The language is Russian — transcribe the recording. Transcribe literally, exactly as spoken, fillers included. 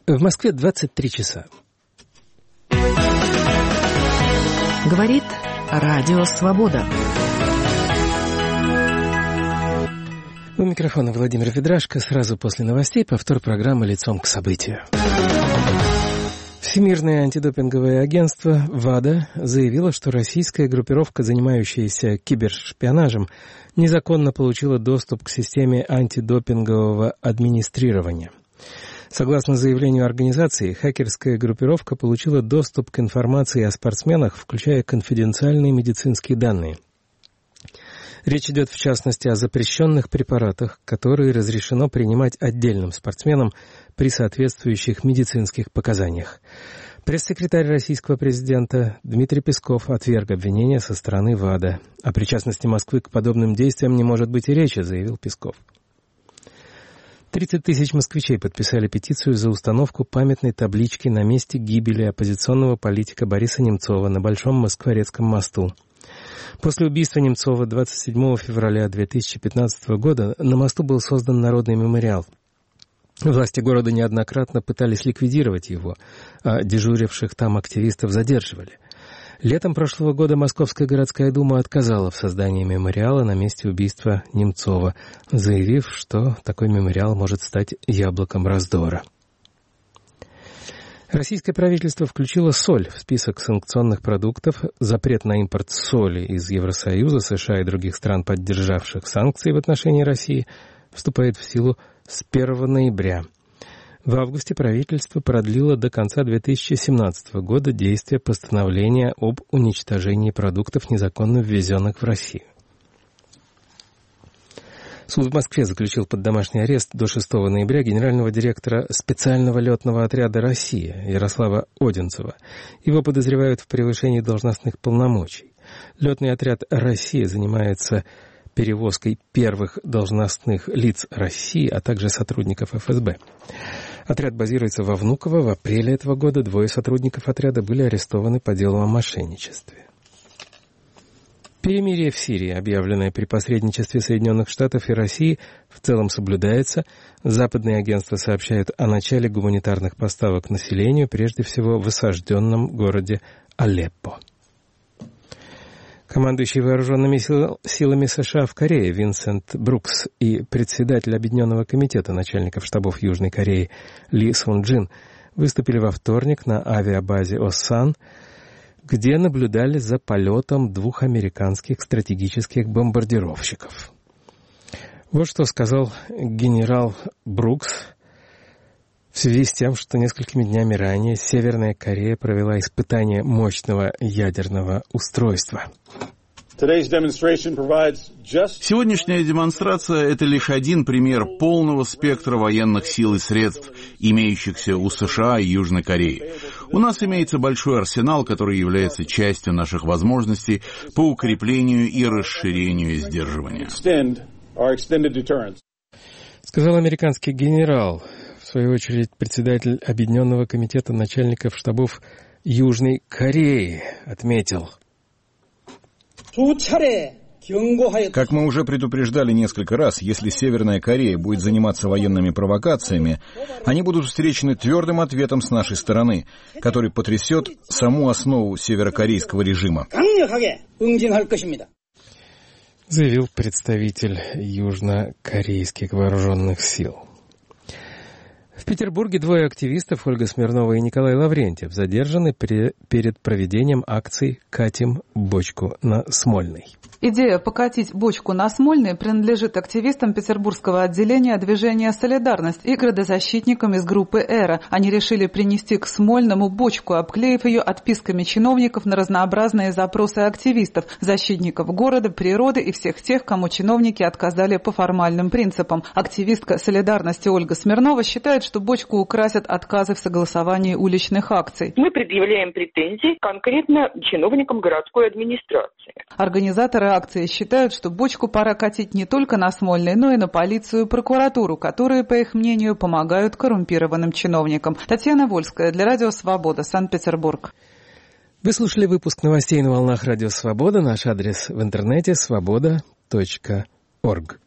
В Москве двадцать три часа. Говорит Радио Свобода. У микрофона Владимир Ведрашко. Сразу после новостей повтор программы «Лицом к событию». Всемирное антидопинговое агентство ВАДА заявило, что российская группировка, занимающаяся кибершпионажем, незаконно получила доступ к системе антидопингового администрирования. Согласно заявлению организации, хакерская группировка получила доступ к информации о спортсменах, включая конфиденциальные медицинские данные. Речь идет, в частности, о запрещенных препаратах, которые разрешено принимать отдельным спортсменам при соответствующих медицинских показаниях. Пресс-секретарь российского президента Дмитрий Песков отверг обвинения со стороны ВАДА. О причастности Москвы к подобным действиям не может быть и речи, заявил Песков. тридцать тысяч москвичей подписали петицию за установку памятной таблички на месте гибели оппозиционного политика Бориса Немцова на Большом Москворецком мосту. После убийства Немцова двадцать седьмого февраля две тысячи пятнадцатого года на мосту был создан народный мемориал. Власти города неоднократно пытались ликвидировать его, а дежуривших там активистов задерживали. Летом прошлого года Московская городская дума отказала в создании мемориала на месте убийства Немцова, заявив, что такой мемориал может стать яблоком раздора. Российское правительство включило соль в список санкционных продуктов. Запрет на импорт соли из Евросоюза, США и других стран, поддержавших санкции в отношении России, вступает в силу с первого ноября. В августе правительство продлило до конца две тысячи семнадцатого года действие постановления об уничтожении продуктов, незаконно ввезенных в Россию. Суд в Москве заключил под домашний арест до шестого ноября генерального директора специального летного отряда «Россия» Ярослава Одинцева. Его подозревают в превышении должностных полномочий. Летный отряд «Россия» занимается перевозкой первых должностных лиц России, а также сотрудников эф эс бэ. Отряд базируется во Внуково. В апреле этого года двое сотрудников отряда были арестованы по делу о мошенничестве. Перемирие в Сирии, объявленное при посредничестве Соединенных Штатов и России, в целом соблюдается. Западные агентства сообщают о начале гуманитарных поставок населению, прежде всего в осажденном городе Алеппо. Командующий вооруженными силами США в Корее Винсент Брукс и председатель Объединенного комитета начальников штабов Южной Кореи Ли Сун Джин выступили во вторник на авиабазе Осан, где наблюдали за полетом двух американских стратегических бомбардировщиков. Вот что сказал генерал Брукс в связи с тем, что несколькими днями ранее Северная Корея провела испытание мощного ядерного устройства. Сегодняшняя демонстрация – это лишь один пример полного спектра военных сил и средств, имеющихся у США и Южной Кореи. У нас имеется большой арсенал, который является частью наших возможностей по укреплению и расширению сдерживания. Сказал американский генерал. В свою очередь, председатель Объединенного комитета начальников штабов Южной Кореи отметил: как мы уже предупреждали несколько раз, если Северная Корея будет заниматься военными провокациями, они будут встречены твердым ответом с нашей стороны, который потрясет саму основу северокорейского режима. Заявил представитель южнокорейских вооруженных сил. В Петербурге двое активистов, Ольга Смирнова и Николай Лаврентьев, задержаны при, перед проведением акции «Катим бочку на Смольный». Идея покатить бочку на Смольный принадлежит активистам петербургского отделения движения «Солидарность» и градозащитникам из группы «Эра». Они решили принести к Смольному бочку, обклеив ее отписками чиновников на разнообразные запросы активистов, защитников города, природы и всех тех, кому чиновники отказали по формальным принципам. Активистка «Солидарности» Ольга Смирнова считает, что бочку украсят отказы в согласовании уличных акций. Мы предъявляем претензии конкретно чиновникам городской администрации. Организаторы акции считают, что бочку пора катить не только на Смольный, но и на полицию и прокуратуру, которые, по их мнению, помогают коррумпированным чиновникам. Татьяна Вольская для Радио Свобода, Санкт-Петербург. Вы слушали выпуск новостей на волнах Радио Свобода. Наш адрес в интернете свобода точка орг.